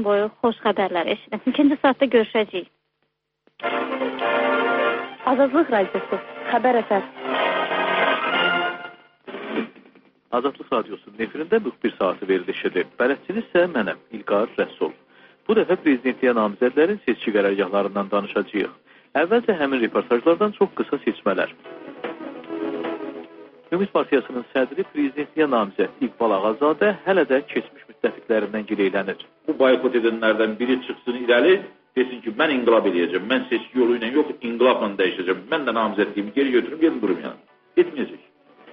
gün boyu xoş xəbərlər eşidim. İkinci saatda görüşəcəyik. Azadlıq Radiosu, xəbər əsas. Azadlıq Radiosunun efirində müxbir saatı verilişidir. Bələdçiniz isə mənəm, İlqar Rəsul. Bu dəfə prezidentliyə namizədlərin seçki qərargahlarından danışacağıq. Əvvəlcə həmin reportajlardan çox qısa seçmələr. Ümid Partiyasının sədri prezidentliyə namizəd İqbal Ağazadə hələ də keçmiş müttəfiqlərindən gileylənir. Bu boykot edənlərdən biri çıxsın irəli, desin ki, mən inqilab edəcəm, mən seçki yolu ilə yox, inqilabla dəyişəcəm, mən də namizədliyimi geri götürüm, gedin durum yəni. Etməyəcək.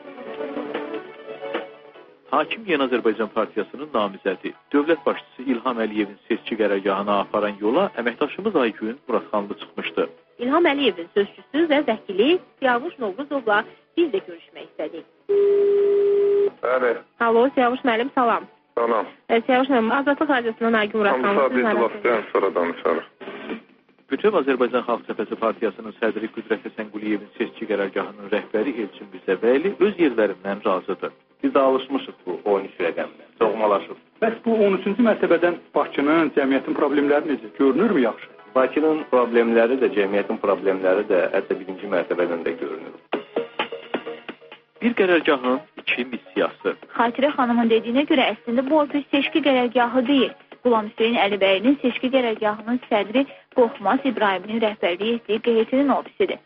Hakim Yeni Azərbaycan Partiyasının namizədi, dövlət başçısı İlham Əliyevin seçki qərargahına aparan yola əməkdaşımız Aygün Muradxanlı çıxmışdı. İlham Əliyevin sözçüsü və vəkili Siyavuş Novruzovla biz də görüşmək istədik. Bəli. Alo, Siyavuş müəllim, salam. Salam. Siyavuş müəllim, Azadlıq Radiosundan Aygün Muradxanlı. Sonra danışarıq. Bütöv Azərbaycan Xalq Cəbhəsi Partiyasının sədri Qüdrət Həsənquliyevin seçki qərargahının rəhbəri Elçin Mirzəbəyli öz yerlərindən razıdır. Biz də alışmışıq bu 13 rəqəmlə, doğmalaşıq. Bəs bu 13-cü mərtəbədən Bakının, cəmiyyətin problemləri necə? Görünürmü yaxşı? Bakının problemləri də, cəmiyyətin problemləri də hətta birinci mərtəbədən də görünür. Bir qərargahın iki missiyası. Xatirə xanımın dediyinə görə əslində bu bir seçki qərargahı deyil. Qulam Hüseyin Əlibəyinin seçki qərargahının sədri Qorxmaz İbrahiminin rəhbərliyi etdiyi QHT-nin ofisidir.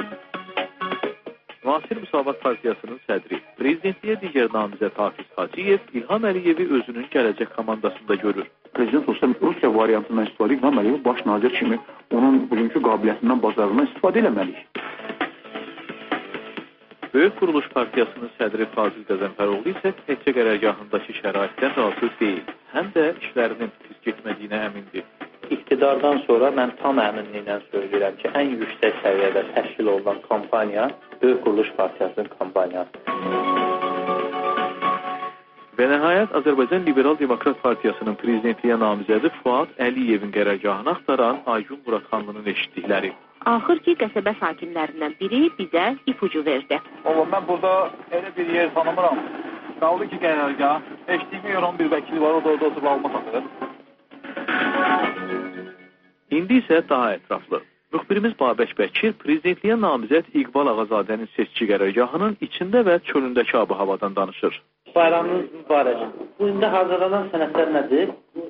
Müasir Müsavat Partiyasının sədri, prezidentliyə digər namizəd Hafiz Hacıyev İlham Əliyevi özünün gələcək komandasında görür. Prezident olsa Rusiya variantından istifadə İlham Əliyevi baş nazir kimi onun bugünkü qabiliyyətindən, bacarığından istifadə eləməliyik. Böyük Quruluş Partiyasının sədri Fazil Qəzənfəroğlu isə seçki qərargahındakı şəraitdən razı deyil. Həm də işlərinin pis getmədiyinə əmindir. İqtidardan sonra mən tam əminliklə söyləyirəm ki, ən yüksək səviyyədə təşkil olunan kampaniya Böyük Quruluş Partiyasının kampaniyası. Və nəhayət Azərbaycan Liberal Demokrat Partiyasının prezidentliyə namizədi Fuad Əliyevin qərargahını axtaran Aygün Muradxanlının eşitdikləri. Axır ki, qəsəbə sakinlərindən biri bizə ipucu verdi. Oğlum, mən burada elə bir yer tanımıram. Qaldı ki, qərargah. Eşdiyimi yoran bir vəkili var, o da orada oturub alma satır. İndi isə daha ətraflı. Müxbirimiz Babək Bəkir prezidentliyə namizəd İqbal Ağazadənin seçki qərargahının içində və çölündəki ab-havadan danışır. Bayramınız mübarək. Bu indi hazırlanan sənədlər nədir?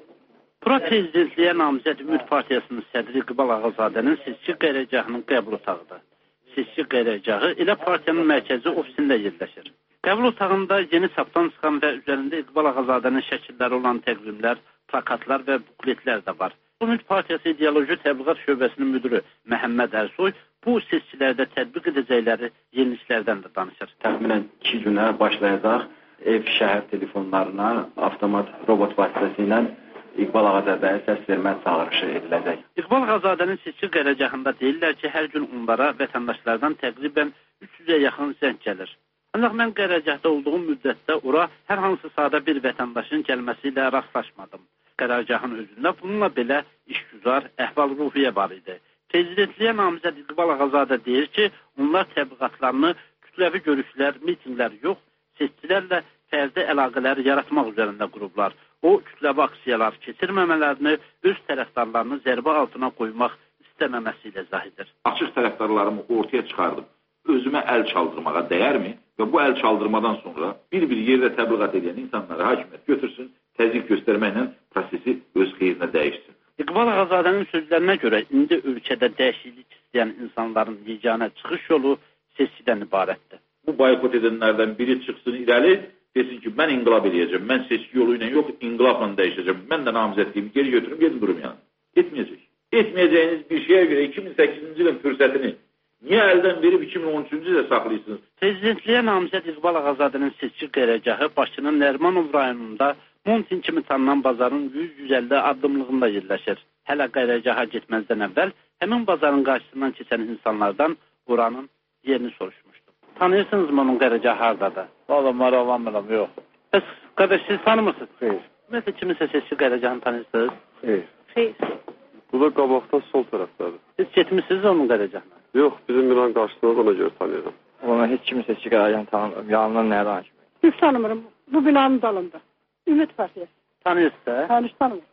Bura prezidentliyə namizəd Ümid Partiyasının sədri İqbal Ağazadənin seçki qərargahının qəbul otağıdır. Seçki qərargahı elə partiyanın mərkəzi ofisində yerləşir. Qəbul otağında yeni çapdan çıxan və üzərində İqbal Ağazadənin şəkilləri olan təqvimlər, plakatlar və bukletlər də var. Ümid Partiyası İdeoloji Təbliğat Şöbəsinin müdürü Məhəmməd Ərsoy bu seçkilərdə tətbiq edəcəkləri yeniliklərdən də danışır. Təxminən 2 günə başlayacaq ev şəhər telefonlarına avtomat robot vasitəsilə İqbal Ağazadəyə səs vermə çağırışı ediləcək. İqbal Ağazadənin seçki qərargahında deyirlər ki, hər gün onlara vətəndaşlardan təqribən 300-ə yaxın zəng gəlir. Ancaq mən qərargahda olduğum müddətdə ora hər hansı sahada bir vətəndaşın gəlməsi ilə rastlaşmadım. Qərargahın özündə bununla belə işgüzar, əhval-ruhiyyə var idi. Prezidentliyə namizəd İqbal Ağazadə deyir ki, onlar təbliğatlarını kütləvi görüşlər, mitinglər yox, seçkilərlə fərdi əlaqələr yaratmaq üzərində qurublar. O, kütləvi aksiyalar keçirməmələrini, öz tərəfdarlarını zərbə altına qoymaq istəməməsi ilə izah edir. Açıq tərəfdarlarımı ortaya çıxardım. Özümə əl çaldırmağa dəyərmi? Və bu əl çaldırmadan sonra bir-bir yerdə təbliğat edən insanlara hakimiyyət götürsün, təzyiq göstərməklə prosesi öz xeyrinə dəyişsin. İqbal Ağazadənin sözlərinə görə indi ölkədə dəyişiklik istəyən insanların yeganə çıxış yolu seçkidən ibarətdir. Bu boykot edənlərdən biri çıxsın irəli, desin ki, mən inqilab edəcəm, mən seçki yolu ilə yox, inqilabla dəyişəcəm, mən də namizədliyimi geri götürüm, gedin durum yəni. Etməyəcək. Etməyəcəyiniz bir şeyə görə 2008-ci ilin fürsətini niyə əldən verib 2013-cü ilə saxlayırsınız? Prezidentliyə namizəd İqbal Ağazadənin seçki qərargahı Bakının Nərmanov rayonunda Montin kimi tanınan bazarın 100-150 addımlığında yerləşir. Hələ qərargaha getməzdən əvvəl həmin bazarın qarşısından keçən insanlardan oranın yerini soruşmuşdum. Tanıyırsınızmı onun qərargahı haradadır? Valla maraqlanmıram, yox. Bəs qardaş, siz tanımırsınız? Xeyr. Ümumiyyətlə kiminsə seçki qərargahını tanıyırsınız? Xeyr. Xeyr. Bu da qabaqda sol tərəfdədir. Siz getmişsiniz onun qərargahına? Yox, bizim binanın qarşısında ona görə tanıyıram. Ona heç kimi seçki qərargahını tanımıram. Yanından nəyə danışmıyorum? Hiç tanımıram. Bu binanın dalında. Ümid Partiyası. Tanıyırsınız? Tanış tanımıram.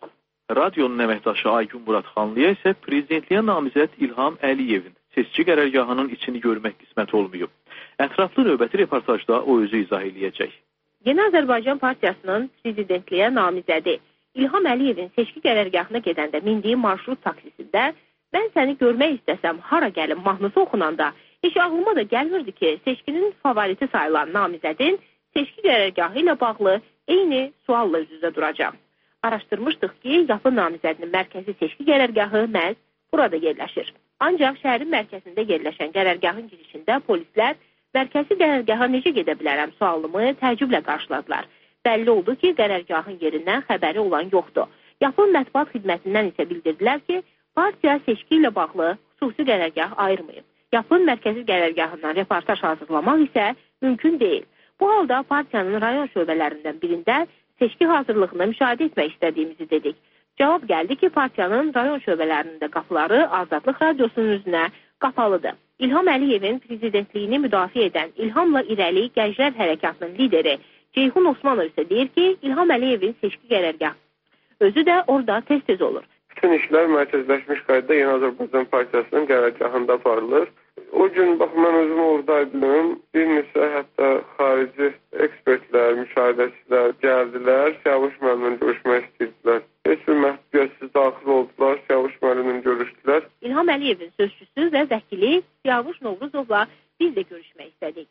Radionun əməkdaşı Aygün Muradxanlıya isə prezidentliyə namizəd İlham Əliyevin seçki qərargahının içini görmək qismət olmayıb. Ətraflı növbəti reportajda o özü izah eləyəcək. Yeni Azərbaycan Partiyasının prezidentliyə namizədi İlham Əliyevin seçki qərargahına gedəndə mindiyi marşrut taksisində mən səni görmək istəsəm hara gəlim mahnısı oxunanda heç ağlıma da gəlmirdi ki, seçkinin favoriti sayılan namizədin seçki qərargahı ilə bağlı eyni sualla üz-üzə duracaq. Araşdırmışdıq ki, yapı namizədinin mərkəzi seçki qərargahı məhz burada yerləşir. Ancaq şəhərin mərkəzində yerləşən qərargahın girişində polislər mərkəzi qərargaha necə gedə bilərəm sualımı təəccüblə qarşıladılar. Bəlli oldu ki, qərargahın yerindən xəbəri olan yoxdur. Yapın mətbuat xidmətindən isə bildirdilər ki, partiya seçki ilə bağlı xüsusi qərargah ayırmayıb. Yapın mərkəzi qərargahından reportaj hazırlamaq isə mümkün deyil. Bu halda partiyanın rayon şöbələrindən birində seçki hazırlığını müşahidə etmək istədiyimizi dedik. Cavab gəldi ki, partiyanın rayon şöbələrində qapıları Azadlıq Radiosunun üzünə qapalıdır. İlham Əliyevin prezidentliyini müdafiə edən İlhamla İrəli Gənclər Hərəkatının lideri Ceyhun Osmanov isə deyir ki, İlham Əliyevin seçki qərargahı özü də orada tez-tez olur. Bütün işlər mərkəzləşmiş qaydada Yeni Azərbaycan Partiyasının qərargahında aparılır. O gün bax mən özüm oradaydım. Bir neçə hətta xarici ekspertlər, müşahidəçilər gəldilər. Siyavuş müəllimlə görüşmək istəyirdilər. Heç bir məhdudiyyətsiz daxil oldular. Siyavuş müəllimlə görüşdülər. İlham Əliyevin sözçüsü və vəkili Siyavuş Novruzovla biz də görüşmək istədik.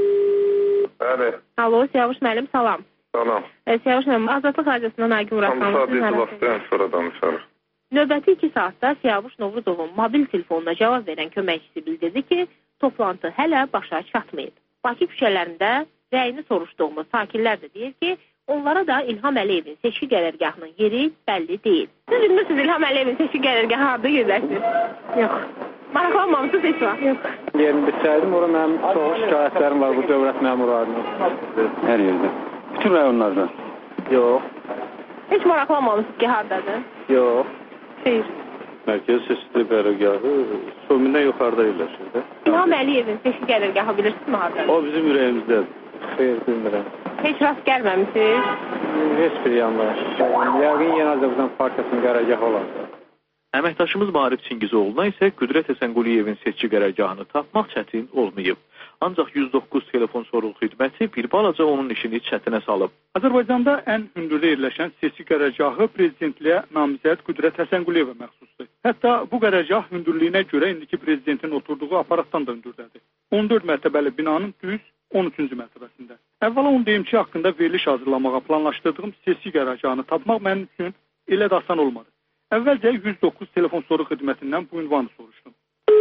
Bəli. Alo, Siyavuş müəllim, salam. Salam. Siyavuş müəllim, Azadlıq Radiosundan Aygün Muradxanlı. Sonra danışarıq. Növbəti 2 saatda Siyavuş Novruzovun mobil telefonuna cavab verən köməkçisi bildirdi ki, toplantı hələ başa çatmayıb. Bakı küçələrində rəyini soruşduğumuz sakinlər də deyir ki, onlara da İlham Əliyevin seçki qərargahının yeri bəlli deyil. Siz bilmirsiniz İlham Əliyevin seçki qərargahı harada yerləşir? Yox. Maraqlanmamışsınız heç vaxt? Yox. Yerini bilsəydim, orada mənim çox şikayətlərim var bu dövlət məmurlarının. Hər yerdə. Bütün rayonlarda. Yox. Heç maraqlanmamışsınız ki, haradadır? Yox. Xeyr. Mərkəzi seçki qərargahı Somindən yuxarıda yerləşir. İlham Əliyevin seçki qərargahı bilirsinizmi haradadır? O bizim ürəyimizdədir. Xeyr, bilmirəm. Heç rast gəlməmisiniz? Heç bir yanlar. Yəqin Yeni Azərbaycan Partiyasının qərargahı olardı. Əməkdaşımız Maarif Çingizoğlu'na isə Qüdrət Həsənquliyevin seçki qərargahını tapmaq çətin olmayıb. Ancaq 109 telefon sorğu xidməti bir balaca onun işini çətinə salıb. Azərbaycanda ən hündürdə yerləşən seçki qərargahı prezidentliyə namizəd Qüdrət Həsənquliyeva məxsusdur. Hətta bu qərargah hündürlüyünə görə indiki prezidentin oturduğu aparatdan da hündürdədir. 14 mərtəbəli binanın düz 13-cü mərtəbəsində. Əvvəla onu deyim ki, haqqında veriliş hazırlamağa planlaşdırdığım seçki qərargahını tapmaq mənim üçün elə də asan olmadı. Əvvəlcə 109 telefon sorğu xidmətindən bu ünvanı soruşdum.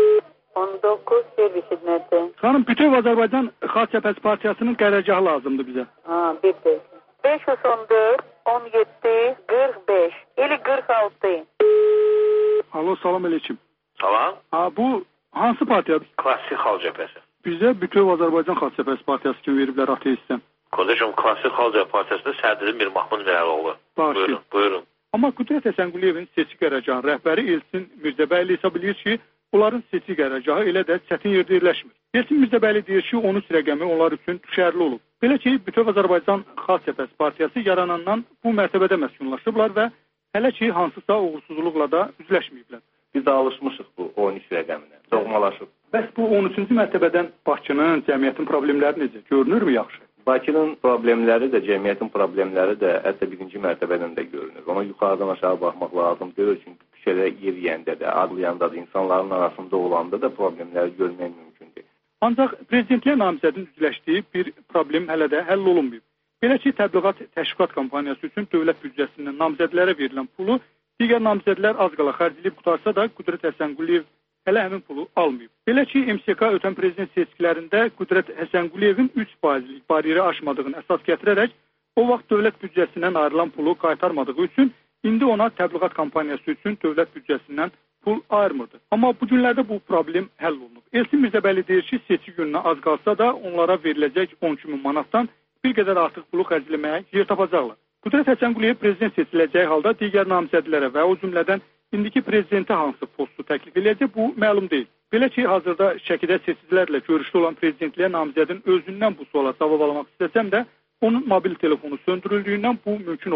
19 servis xidməti. Xanım, bütöv Azərbaycan Xalq Cəbhəsi Partiyasının qərargahı lazımdır bizə. Bir də. 514 17 45 ili 46. Alo, salam aleyküm. Salam. Bu hansı partiyadır? Klassik Xalq Cəbhəsi. Bizə bütöv Azərbaycan Xalq Cəbhəsi Partiyası kimi veriblər ateistdən. Qardaşım, Klassik Xalq Cəbhəsi Partiyasının sədri Mir Mahmud Mirəloğlu. Buyurun, buyurun. Amma Qüdrət Həsənquliyevin seçki qərargahının rəhbəri Elçin Mirzəbəyli hesab edir ki, onların seçki qərargahı elə də çətin yerdə yerləşmir. Elçin Mirzəbəyli deyir ki, 13 rəqəmi onlar üçün düşərli olub. Belə ki, bütöv Azərbaycan Xalq Cəbhəsi Partiyası yaranandan bu mərtəbədə məskunlaşıblar və hələ ki, hansısa uğursuzluqla da üzləşməyiblər. Biz də alışmışıq bu 13 rəqəminə, doğmalaşıb. Bəs bu 13-cü mərtəbədən Bakının, cəmiyyətin problemləri necə? Görünürmü yaxşı? Bakının problemləri də, cəmiyyətin problemləri də hətta birinci mərtəbədən də görünür. Ona yuxarıdan aşağı baxmaq lazım deyil, çünki küçədə yeriyəndə də, adlayanda da, insanların arasında olanda da problemləri görmək mümkündür. Ancaq prezidentliyə namizədin üzləşdiyi bir problem hələ də həll olunmayıb. Belə ki, təbliğat təşviqat kampaniyası üçün dövlət büdcəsindən namizədlərə verilən pulu digər namizədlər az qala xərcləyib qutarsa da Qüdrət Həsənquliyev hələ həmin pulu almayıb. Belə ki, MSK ötən prezident seçkilərində Qüdrət Həsənquliyevin 3%lik bariyeri aşmadığını əsas gətirərək o vaxt dövlət büdcəsindən ayrılan pulu qaytarmadığı üçün indi ona təbliğat kampaniyası üçün dövlət büdcəsindən pul ayırmırdı. Amma bu günlərdə bu problem həll olunub. Elçin Mirzəbəyli deyir ki, seçki gününə az qalsa da onlara veriləcək 12.000 manatdan bir qədər artıq pulu xərcləməyə yer tapacaqlar. Qüdrət Həsənquliyev prezident seçiləcəyi halda digər namizədlərə və o cümlədən indiki prezidentə hansı postu təklif edəcək, bu məlum deyil. Belə ki, hazırda Şəkidə seçicilərlə görüşdə olan prezidentliyə namizədin özündən bu suala cavab almaq istəsəm də, onun mobil telefonu söndürüldüyündən bu mümkün olmadı.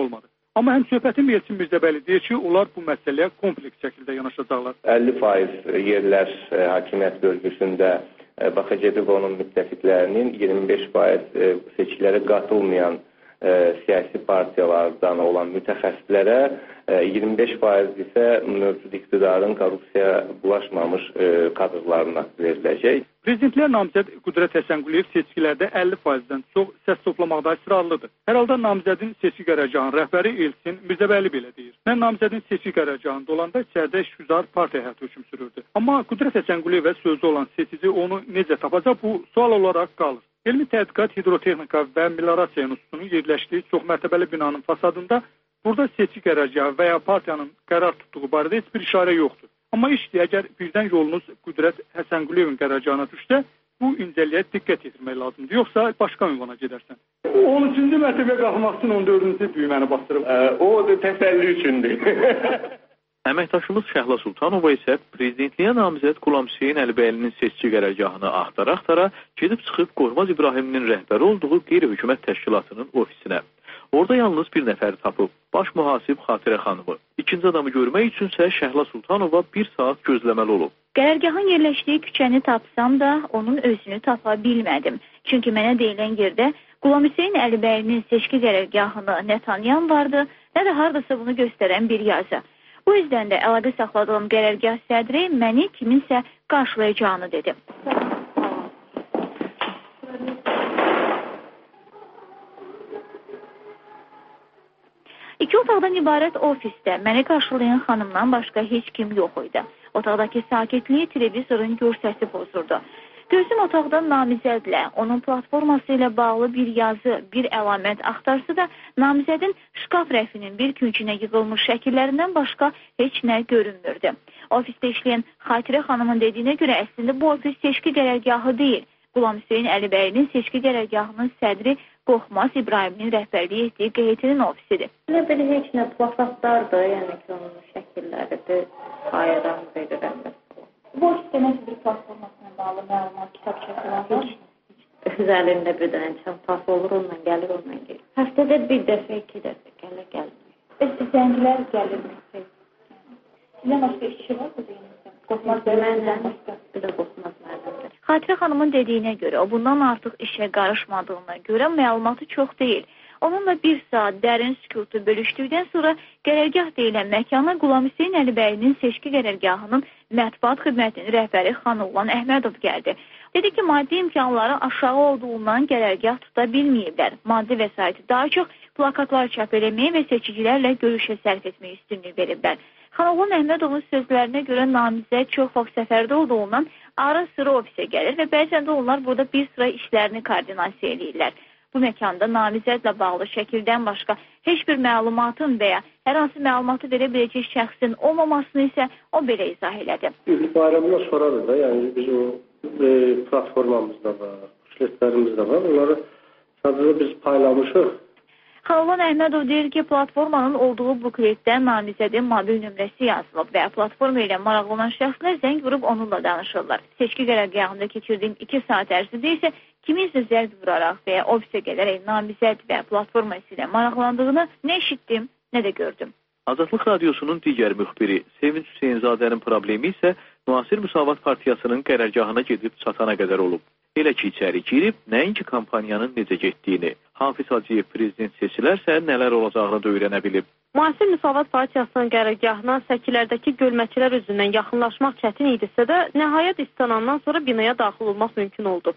Amma həm söhbətim Elçin Mirzəbəyli deyir ki, onlar bu məsələyə kompleks şəkildə yanaşacaqlar. 50% yerlər hakimiyyət bölgüsündə BXCD və onun müttəfiqlərinin 25% seçkilərə qatılmayan siyasi partiyalardan olan mütəxəssislərə 25% isə mövcud iqtidarın korrupsiyaya bulaşmamış kadrlarına veriləcək. Prezidentlər namizəd Qüdrət Həsənquliyev seçkilərdə 50%-dən çox səs toplamaqda israrlıdır. Hər halda namizədin seçki qərargahının rəhbəri Elçin Mirzəbəyli belə deyir. Mən namizədin seçki qərargahında olanda içəridə işgüzar partiya həyatı hökm sürürdü. Amma Qüdrət Həsənquliyevə sözü olan seçici onu necə tapacaq, bu sual olaraq qalır. Elmi Tədqiqat Hidrotexnika və Meliorasiya İnstitutunun yerləşdiyi çoxmərtəbəli binanın fasadında burada seçki qərargahı və ya partiyanın qərar tutduğu barədə heç bir işarə yoxdur. Amma işdir, əgər birdən yolunuz Qüdrət Həsənquliyevin qərargahına düşsə, bu incəliyə diqqət yetirmək lazımdır. Yoxsa başqa ünvana gedərsən. 13-cü mərtəbəyə qalxmaq üçün 14-cü düyməni basdırıb. O da təsəlli üçündür. Əməkdaşımız Şəhla Sultanova isə prezidentliyə namizəd Qulam Hüseyn Əlibəylinin seçki qərargahını axtara-axtara gedib çıxıb Qormaz İbrahiminin rəhbəri olduğu qeyri-hökumət təşkilatının ofisinə. Orada yalnız bir nəfəri tapıb, baş mühasib Xatirə xanımı. İkinci adamı görmək üçünsə Şəhla Sultanova 1 saat gözləməli olub. Qərargahın yerləşdiyi küçəni tapsam da onun özünü tapa bilmədim. Çünki mənə deyilən yerdə Qulam Hüseyn Əlibəylinin seçki qərargahını nə tanıyan vardı, nə də hardasa bunu göstərən bir yazı. Bu yüzden də əlaqə saxladığım qərargah sədri məni kiminsə qarşılayacağını dedi. İki otaqdan ibarət ofisdə məni qarşılayan xanımdan başqa heç kim yox idi. Otaqdakı sakitliyi televizorun gür səsi pozurdu. Gözüm otaqdan namizədlə, onun platforması ilə bağlı bir yazı, bir əlamət axtarsa da, namizədin şkaf rəfinin bir küncünə yığılmış şəkillərindən başqa heç nə görünmürdü. Ofisdə işləyən Xatirə xanımın dediyinə görə əslində bu ofis seçki qərargahı deyil. Qulam Hüseyn Əlibəylinin seçki qərargahının sədri Qorxmaz İbrahiminin rəhbərliyi etdiyi QHT-nin ofisidir. Nə belə heç nə plakatlardır, yəni ki, onun şəkilləridir, ayıran verirəm. Bu ofisdə nəsə bir platformasına bağlı məlumat, kitabçası var. Üzərində bir dənə çantası olur, ondan gəlir, ondan gelir. Həftədə bir dəfə, 2 dəfə gəlir, gəlmir. Zəngilər gəlirmi? Sizdən başqa işçi var mı? Qorxmaz məndən başqa, bir də qorxmaz məndən. Xatirə xanımın dediyinə görə, o bundan artıq işə qarışmadığına görə məlumatı çox deyil. Onunla 1 saat dərin sükutu bölüşdükdən sonra qərargah deyilən məkana Qulam Hüseyn Əlibəylinin seçki qərargahının mətbuat xidmətinin rəhbəri Xanullan Əhmədov gəldi. Dedi ki, maddi imkanları aşağı olduğundan qərargah tuta bilməyiblər. Maddi vəsaiti daha çox plakatlar çap eləməyə və seçicilərlə görüşə sərf etməyə üstünlük veriblər. Xanullan Əhmədovun sözlərinə görə namizəd çox vaxt səfərdə olduğundan ara sıra ofisə gəlir və bəzən də onlar burada bir sıra işlərini koordinasiya edirlər. Bu məkanda namizədlə bağlı şəkildən başqa heç bir məlumatın və ya hər hansı məlumatı verə biləcək şəxsin olmamasını isə o belə izah elədi. Bayramdan sonradır da, yəni biz o platformamızda var, şirkətlərimizdə var, onları sadəcə biz paylamışıq. Xanullan Əhmədov deyir ki, platformanın olduğu bukletdə namizədin mobil nömrəsi yazılıb və platforma ilə maraqlanan şəxslər zəng vurub onunla danışırlar. Seçki qərargahında keçirdiyim 2 saat ərzində isə kiminsə zərb vuraraq və ya ofisə gələrək namizəd və platforma ilə maraqlandığını nə eşitdim, nə də gördüm. Azadlıq Radiosunun digər müxbiri Sevinç Hüseynzadənin problemi isə Müasir Müsavat Partiyasının qərargahına gedib çatana qədər olub. Elə ki, içəri girib, nəinki kampaniyanın necə getdiyini, Hafiz Hacıyev prezident seçilərsə nələr olacağını da öyrənə bilib. Müasir Müsavat Partiyasının qərargahına səkilərdəki gölməçilər üzündən yaxınlaşmaq çətin idisə də, nəhayət istanandan sonra binaya daxil olmaq mümkün oldu.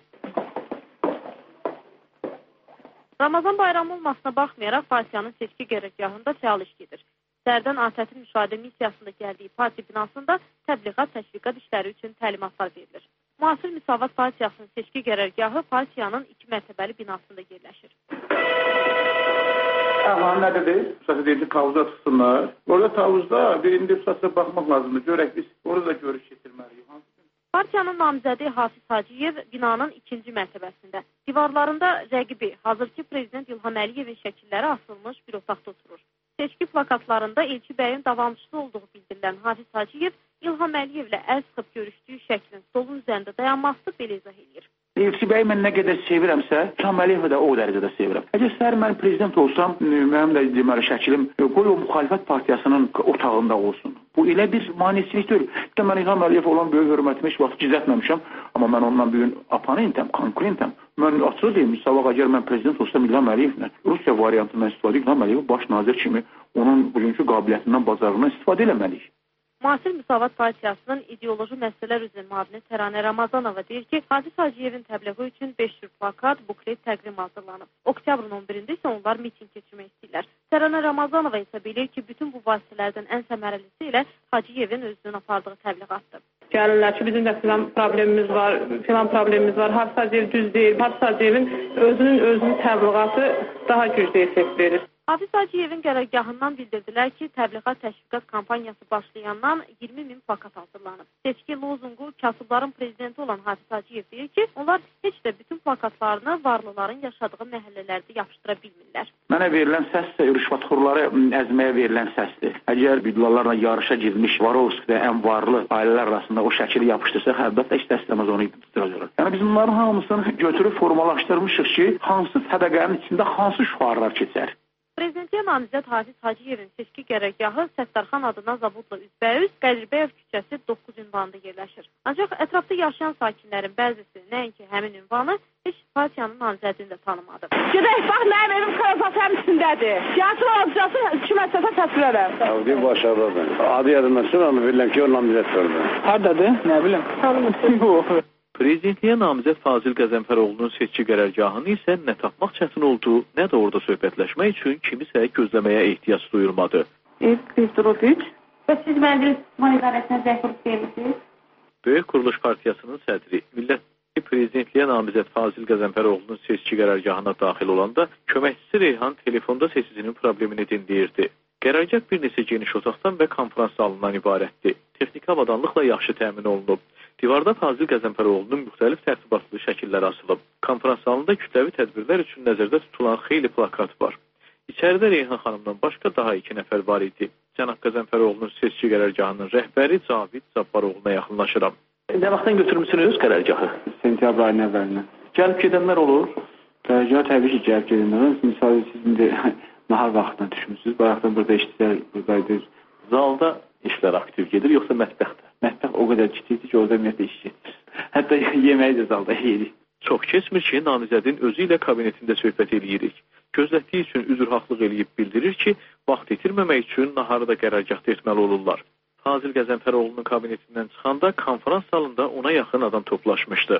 Ramazan bayramı olmasına baxmayaraq partiyanın seçki qərargahında fəal iş gedir. Sərdən ATƏT-in müşahidə missiyasında gəldiyi partiya binasında təbliğat, təşviqat işləri üçün təlimatlar verilir. Müasir Müsavat Partiyasının seçki qərargahı partiyanın 2 mərtəbəli binasında yerləşir. Əman nə dedi? Müsasə deyildi, tavuza tutsunlar. Orada tavuzda birində müsasə baxmaq lazımdır. Görək biz orada görüş getirməliyik. Partiyanın namizədi Hafiz Hacıyev binanın 2-ci mərtəbəsində. Divarlarında rəqibi, hazırki prezident İlham Əliyevin şəkilləri asılmış bir otaqda oturur. Seçki plakatlarında Elçi bəyin davamçısı olduğu bildirilən Hafiz Hacıyev İlham Əliyevlə əl sıxıb görüşdüyü şəklin stolun üzərində dayanması belə izah edir. Elçi bəyi mən nə qədər sevirəmsə, İlham Əliyevi də o dərəcədə sevirəm. Əgər səhər mən prezident olsam, mənim də deməli şəkilim qoy o müxalifət partiyasının otağında olsun. Bu elə bir maneçilik deyil. Mən İlham Əliyev olan böyük hörmətimi heç vaxt gizlətməmişəm, amma mən ondan bir gün oponentam, konkurentam. Mən açıq deyim, sabah əgər mən prezident olsam İlham Əliyevlə Rusiya variantından istifadə İlham Əliyev baş nazir kimi onun bugünkü qabiliyyətindən, bacarığından istifadə eləməliyik. Müasir Müsavat Partiyasının ideoloji məsələlər üzrə müavini Təranə Ramazanova deyir ki, Hafiz Hacıyevin təbliği üçün 5 cür plakat, buklet təqdim hazırlanıb. Oktyabrın 11-də isə onlar miting keçirmək istəyirlər. Təranə Ramazanova isə bilir ki, bütün bu vasitələrdən ən səmərəlisi ilə Hacıyevin özünün apardığı təbliğatdır. Gəlirlər ki, bizim də filan problemimiz var, Hafiz Hacıyev düz deyil, Hafiz Hacıyevin özünün təbliğatı daha güclü effekt verir. Hafiz Hacıyevin qərargahından bildirdilər ki, təbliğat təşviqat kampaniyası başlayandan 20.000 plakat hazırlanıb. Seçki lozungu kasıbların prezidenti olan Hafiz Hacıyev deyir ki, onlar heç də bütün plakatlarını varlıların yaşadığı məhəllələrdə yapışdıra bilmirlər. Mənə verilən səs rüşvətxorları əzməyə verilən səsdir. Əgər bidlalarla yarışa girmiş Varovskidə ən varlı ailələr arasında o şəkili yapışdırsa, əlbəttə heç dəstəməz onu itiraz. Yəni biz bunların hamısını götürüb formalaşdırmışıq ki, hansı təbəqənin içində hansı şüarlar keçər. Prezidentliyə namizəd Hafiz Hacıyevin seçki qərargahı Səttarxan adına Zabudla üzbəüz Qədirbəyev küçəsi 9 ünvanında yerləşir. Ancaq ətrafda yaşayan sakinlərin bəzisi nəinki həmin ünvanı heç partiyanın namizədini də tanımadı. Gedək, bax, mənim evim Qarabağın üstündədir. Siyasi olacaqsa, hükümət səsə təsvirərəm. Avdi başarıdır. Adı yadımdan sonra ama bilirəm ki, o namizəd sordu. Hardadır? Nə bilim. Tanımırsın. Prezidentliyə namizəd Fazil Qəzənfəroğlu'nun seçki qərargahını isə nə tapmaq çətin oldu, nə də orada söhbətləşmək üçün kimisə gözləməyə ehtiyac duyulmadı. Qızdırıcı. Və siz məclis idarəsinə zəfir deyirsiniz? Böyük Quruluş Partiyasının sədri, millətli prezidentliyə namizəd Fazil Qəzənfəroğlu'nun seçki qərargahına daxil olanda köməkçisi Reyhan telefonda sesizinin problemini dinləyirdi. Qərargah bir neçə geniş otaqdan və konferans salonundan ibarətdir. Texniki avadanlıqla yaxşı təmin olunub. Divarda Fazil Qəzənfəroğlu'nun müxtəlif tərtibatlı şəkilləri asılıb. Konferans salonunda kütləvi tədbirlər üçün nəzərdə tutulan xeyli plakat var. İçəridə Reyhan xanımdan başqa daha 2 nəfər var idi. Cənab Qəzənfəroğlu'nun seçki qərargahının rəhbəri Cavid Cabbaroğlu'na yaxınlaşıram. Nə vaxtdan götürmüsünüz qərargahı? Sentyabr ayının əvvəlindən. Gəlib gedənlər olur? Qərargah təbii ki, gəlib gedənlər. Misal siz indi nahar vaxtına düşmüsünüz. Bayaqdan burada işçilər buradaydı. Zalda işlər aktiv gedir, yoxsa mətbəxdə? Mətbəx o qədər kiçikdir ki, orada ümumiyyətlə iş gedir. Hətta yeməyi də zalda yeyirik. Çox keçmir ki, namizədin özü ilə kabinetində söhbət eləyirik. Gözlətdiyi üçün üzrhaqlıq eləyib bildirir ki, vaxt itirməmək üçün naharı da qərargahda etməli olurlar. Fazil Qəzənfəroğlu'nun kabinetindən çıxanda konferans salonunda ona yaxın adam toplaşmışdı.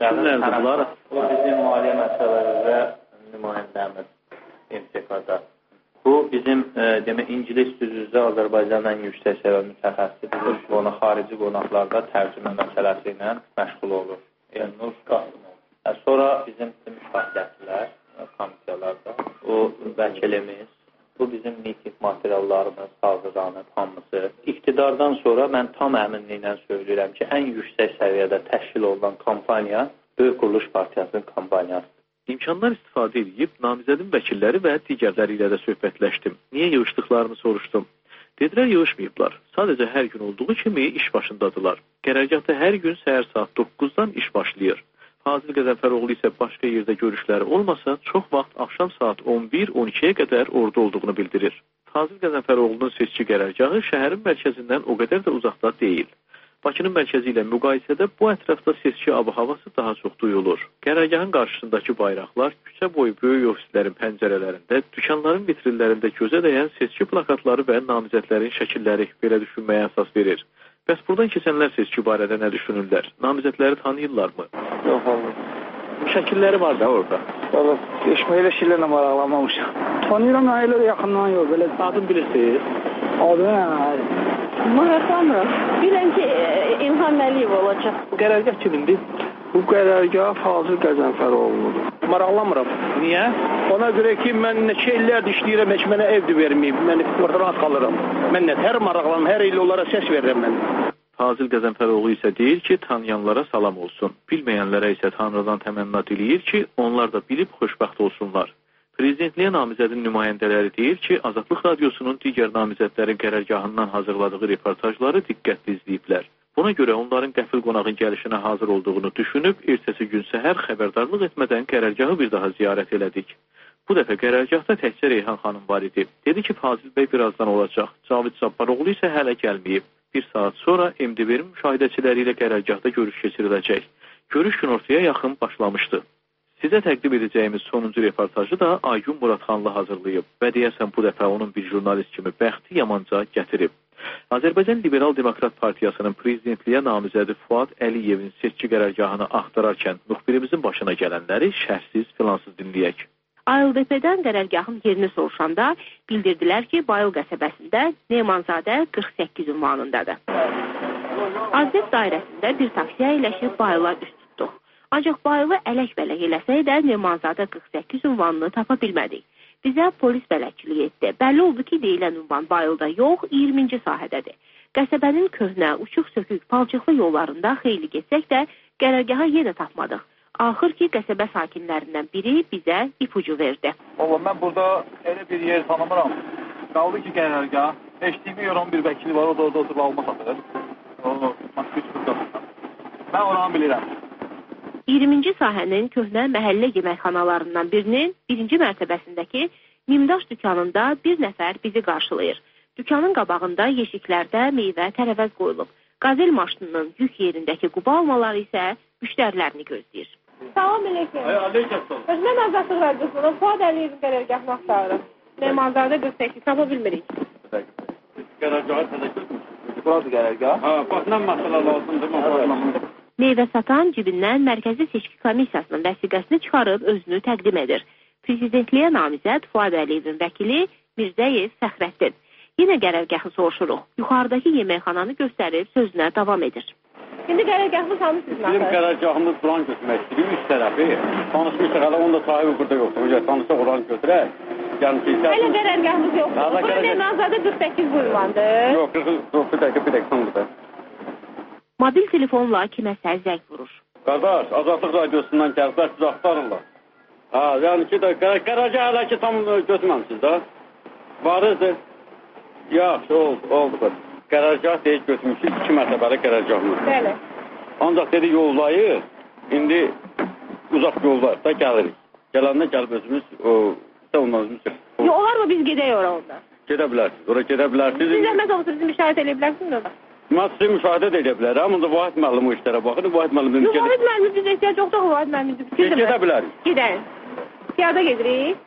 Bunlar bizim maliyyə məsələləri və nümayəndəmiz MTK-da. Bu bizim İngilis düzü üzrə Azərbaycanın ən yüksək səviyyə mütəxəssisidir. Ona xarici qonaqlarda tərcümə məsələsi ilə məşğul olur. Elnur Qasımov. Sonra bizim müşahidətçilər komisiyalarda o vəkilimiz, bu bizim miting materiallarımız hazırlanıb hamısı. İqtidardan sonra mən tam əminliklə söyləyirəm ki, ən yüksək səviyyədə təşkil olunan kampaniya Böyük Quruluş Partiyasının kampaniyasıdır. İmkanlar istifadə edib namizədin vəkilləri və digərləri ilə də söhbətləşdim. Niyə yığışdıqlarını soruşdum. Dedilər yığışmayıblar. Sadəcə hər gün olduğu kimi iş başındadılar. Qərargahda hər gün səhər saat 9-dan iş başlayır. Fazil Qəzənfəroğlu isə başqa yerdə görüşləri olmasa, çox vaxt axşam saat 11-12-yə qədər orada olduğunu bildirir. Fazil Qəzənfəroğlu'nun seçki qərargahı şəhərin mərkəzindən o qədər də uzaqda deyil. Bakının mərkəzi ilə müqayisədə bu ətrafda seçki ab-havası daha çox duyulur. Qərargahın qarşısındakı bayraqlar, küçə boyu böyük ofislərin pəncərələrində, dükanların vitrinlərində gözə dəyən seçki plakatları və namizədlərin şəkilləri belə düşünməyə əsas verir. Bəs buradan keçənlər seçki barədə nə düşünürlər? Namizədləri tanıyırlarmı? Yox, olmaz. Bu şəkilləri var da orada. Valla, eşməyilə şeylərlə maraqlanmamışam. Tanıyıram, elə yaxından yox, belə adını bilirsiniz? Adını Maraqlanmıram. Biləm ki, İlham Əliyev olacaq. Bu qərargah kimindir? Bu qərargah Fazil Qəzənfəroğlu'dur. Maraqlanmıram. Niyə? Ona görə ki, mən neçə illərdir işləyirəm, heç mənə ev də verməyib. Mən rahat qalıram. Mən hər maraqlanım, hər il onlara səs verirəm mən. Fazil Qəzənfəroğlu isə deyir ki, tanıyanlara salam olsun. Bilməyənlərə isə Tanrıdan təmənnat eləyir ki, onlar da bilib xoşbəxt olsunlar. Prezidentliyə namizədin nümayəndələri deyir ki, Azadlıq Radiosunun digər namizədlərin qərargahından hazırladığı reportajları diqqətli izləyiblər. Buna görə onların qəfil qonağın gəlişinə hazır olduğunu düşünüb, ertəsi gün səhər xəbərdarlıq etmədən qərargahı bir daha ziyarət elədik. Bu dəfə qərargahda təkcə Reyhan xanım var idi. Dedi ki, Fazil bəy birazdan olacaq. Cavid Cabbaroğlu isə hələ gəlməyib. Bir saat sonra MDB-nin müşahidəçiləri ilə qərargahda görüş keçiriləcək. Görüş günortaya yaxın başlamışdı. Sizə təqdim edəcəyimiz sonuncu reportajı da Aygün Muradxanlı hazırlayıb və deyəsən bu dəfə onun bir jurnalist kimi bəxti yamanca gətirib. Azərbaycan Liberal Demokrat Partiyasının prezidentliyə namizədi Fuad Əliyevin seçki qərargahını axtararkən müxbirimizin başına gələnləri şərhsiz filansız dinləyək. ALDP-dən qərargahın yerini soruşanda bildirdilər ki, Bayıl qəsəbəsində Nemanzadə 48 ünvanındadır. Azət dairəsində bir taksiyə əyləşib Bayıla üst tutduq. Ancaq Bayılı ələk-bələk eləsək də Nemanzadə 48 ünvanını tapa bilmədik. Bizə polis bələdçiliyi etdi. Bəlli oldu ki, deyilən ünvan Bayılda yox, 20-ci sahədədir. Qəsəbənin köhnə, uçuq-sökük, palçıqlı yollarında xeyli getsək də qərargahı yenə tapmadıq. Axır ki, qəsəbə sakinlərindən biri bizə ipucu verdi. Oğlum, mən burada elə bir yer tanımıram. Qaldı ki, qərargah. HTV yoron bir vəkili var, o da orada oturub alma satır. Mən oranı bilirəm. 20-ci sahənin köhnə məhəllə yeməkxanalarından birinin 1-ci mərtəbəsindəki Nimdaş dükanında bir nəfər bizi qarşılayır. Dükanın qabağında yeşiklərdə meyvə, tərəvəz qoyulub. Qazel maşınının yük yerindəki quba almaları isə müştərilərini gözləyir. Salam aleyküm. Aleyküm. Mən Azadlıq Radiosunun Fuad Əliyevin qərargahını axtarırım. Nemanzadə 48 tapa bilmirik. Qərargahı təzəkdir. Burası qərargah? Ha, bax, nə məsələ lazımdır? Meyvə satan cibindən Mərkəzi Seçki Komissiyasının vəsiqəsini çıxarıb özünü təqdim edir. Prezidentliyə namizəd Fuad Əliyevin vəkili Mirzəyev Fəxrəddin. Yenə qərargahı soruşuruq. Yuxarıdakı yeməkxananı göstərib sözünə davam edir. İndi qərargahını tanısınız mı? Bizim qərargahımız buranı götürmək istəyir, üst tərəfi. Tanışmışıq, hələ onda sahibi burada yoxdur. Tanışıq oranı götürək. Hələ qərargahımız yoxdur. Bura Nemanzadə 48 buyurmandır. Yox, bir dəqiqə burada. Mobil telefonla kiməsə zəng vurur. Qardaş, Azadlıq Radiosundan gəlslər, siz axtarırlar. Ha, yəni ki, qərargah hələ ki tam götürməmişsiniz da. Varızdır. Yaxşı, oldu. Qərargah deyil götürmüşük, 2 mərtəbəli qərargahımız. Bəli. Ancaq dedi yollayır, indi uzaq yollar da gəlirik. Gələndə gəlib özümüz, ondan özümüz. Olar mı biz gedək ora onda? Gedə bilərsiniz, ora gedə bilərsiniz. Siz zəhmət olsun, sizi müşahidə edə bilərsiniz orada? Mən sizi müşahidə edə bilərəm, amma Vahid müəllim o işlərə baxın, Vahid müəllim... Yox, Vahid müəllim bizə ehtiyac yoxdur, Vahid müəllim. Gedə bilərik. Gedək. Piyada gedirik.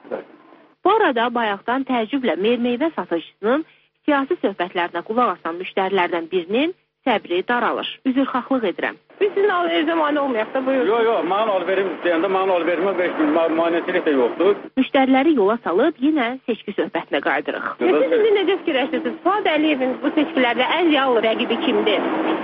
Bu arada bayaqdan təəccüblə meyvə satıcısının siyasi söhbətlərinə qulaq asan müştərilərdən birinin səbri daralır. Üzrxahlıq edirəm. Biz sizin alverimizə mane olmayaq da, buyurun. Yox, mənim alverim deyəndə mənim alverimə 5000 manetilik də yoxdur. Müştəriləri yola salıb yenə seçki söhbətinə qaydırıq. Siz indi necə fikirləşirsiniz? Fuad Əliyevin bu seçkilərdə ən real rəqibi kimdir?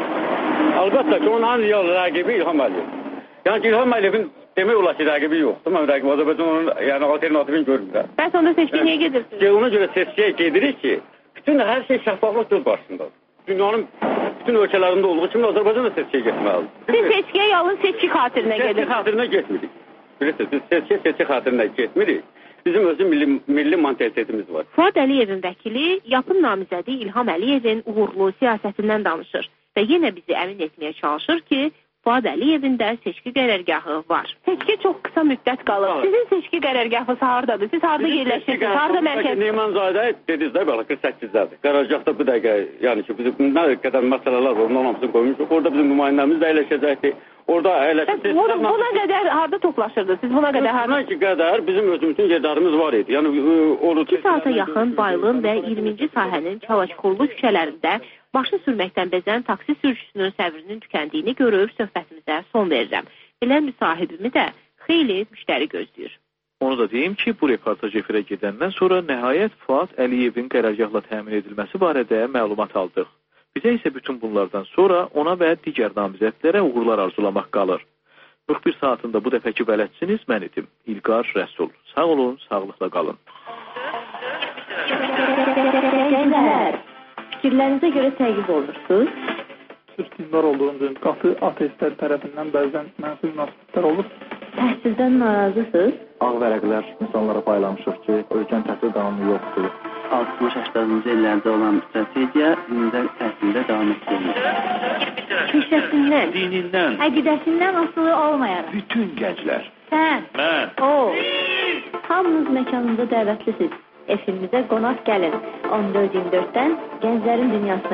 Əlbəttə ki, onun ən real rəqibi İlham Əliyev. Yəni ki, İlham Əliyevin demək olar ki, rəqibi yoxdur. Mən rəqib Azərbaycan onun alternativini görmürəm. Bəs onda seçkiyə niyə gedirsiniz? Ona görə seçkiyə gedirik ki, bütün hər şey şəffaflıq göz qarşısındadır. Dünyanın bütün ölkələrində olduğu kimi Azərbaycan da seçkiyə getməlidir. Siz seçkiyə yalnız seçki xatirinə gedirsiniz. Seçki xatirinə getmirik. Bilirsiniz, seçki xatirinə getmirik. Bizim özü milli mentalitetimiz var. Fuad Əliyevin vəkili yapın namizədi İlham Əliyevin uğurlu siyasətindən danışır və yenə bizi əmin etməyə çalışır ki, Fuad Əliyevin də seçki qərargahı var. Seçki çox qısa müddət qalır. Sizin seçki qərargahınız hardadır? Siz harda yerləşirsiniz? Harda mərkəz? Nemanzadə dediniz də, belə 48-dədir. Qərargahda bir dəqiqə, yəni ki, bizim nə qədər məsələlər var, onların hamısını qoymuşuq. Orada bizim nümayəndəmiz də əyləşəcəkdir. Orada əyləşəcək. Buna qədər harda toplaşırdınız? Siz buna qədər harda? Buna qədər bizim özümüzün yerlərimiz var idi. Yəni 2 saata yaxın Baylın və 20-ci sahənin Çalaçuxurlu küçələrində başını sürməkdən bezən taksi sürücüsünün səbrinin tükəndiyini görüb söhbətimizə son verirəm. Belə müsahibimi də xeyli müştəri gözləyir. Onu da deyim ki, bu reportaj efirə gedəndən sonra nəhayət Fuad Əliyevin qərargahla təmin edilməsi barədə məlumat aldıq. Bizə isə bütün bunlardan sonra ona və digər namizədlərə uğurlar arzulamaq qalır. 41 saatında bu dəfəki bələdçiniz mən idim, İlqar Rəsul. Sağ olun, sağlıqla qalın. Fikirlərinizə görə təqib olursunuz? Sırf dindar olduğunuz qatı ateistlər tərəfindən bəzən mənfi münasibətlər olur. Təhsildən narazısınız? Ağ vərəqlər insanlara paylamışıq ki, ölkənin təhsil qanunu yoxdur. 60-80-cı illərdə olan strategiya indi də təsirdə davam etdirilir. Köşəsindən, dinindən, əqidəsindən asılı olmayaraq. bütün gənclər. Sən, Mən. o. Hamınız məkanımıza dəvətlisiniz. Efimizə qonaq gəlin. 14-24-dən Gənclərin Dünyasına